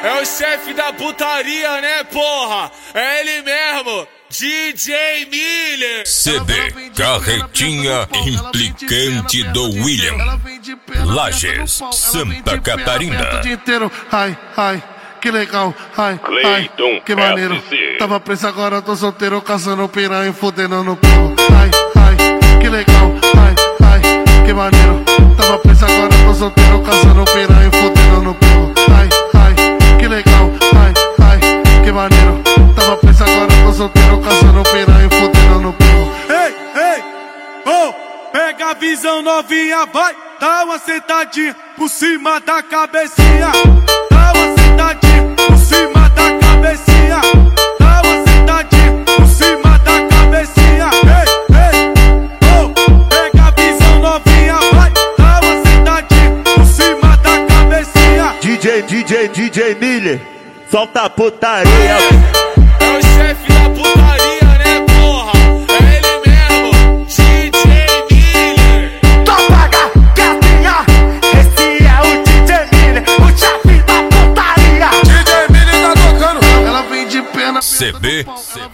É o chefe da putaria, né, porra? É ele mesmo, DJ Miller. CD Carretinha Implicante do William, Lages, Santa Catarina. Ai, ai, que legal, ai, Cleiton, ai, que maneiro. SC. Tava preso, agora tô solteiro, caçando piranha e fudendo no pulo. Ai, ai, que legal, ai, ai, que maneiro. Tava preso, agora tô solteiro, caçando piranha e fudendo no pulo. Ai, ai, que legal, ai, ai, que maneiro. Tava preso, agora tô solteiro, caçando piranha e fudendo no pulo. Ei, ei, oh, pega a visão novinha, vai, dá uma sentadinha por cima da cabecinha. Dá uma sentadinha por cima da cabecinha. Dá uma sentadinha por cima da cabecinha. Ei, ei, oh, pega a visão novinha, vai, dá uma sentadinha por cima da cabecinha. DJ Miller, solta a putaria. É o chefe da putaria, né, porra? É ele mesmo, DJ Miller. Topaga, gatinha, esse é o DJ Miller, o chefe da putaria. DJ Miller tá tocando. Ela vem de pena, CD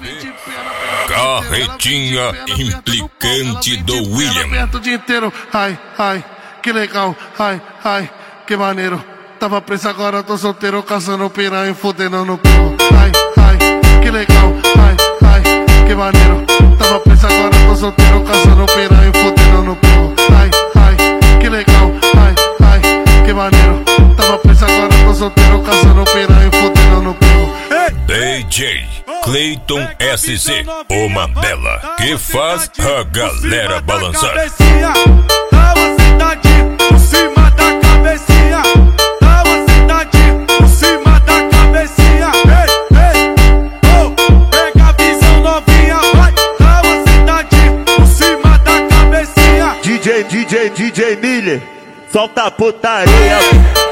Carretinha Implicante do William. aberto o dia inteiro. Ai, ai, que legal, ai, ai, que maneiro. Tava preso, agora tô solteiro, caçando piranha e fudendo no pulo. Ai, ai, que legal, ai, ai, que maneiro. Tava preso, agora tô solteiro, caçando piranha e fudendo no pulo. Ai, ai, que legal, ai, ai, que maneiro. Tava preso, agora tô solteiro, caçando piranha e fudendo no pulo. DJ Cleiton SC, uma bela que faz a galera balançar. Dá uma sentadinha por cima da cabecinha. Dá uma sentadinha por cima da cabecinha. Ei, ei, oh, pega a visão novinha, vai, dá uma sentadinha por cima da cabecinha. DJ Miller, solta a putaria.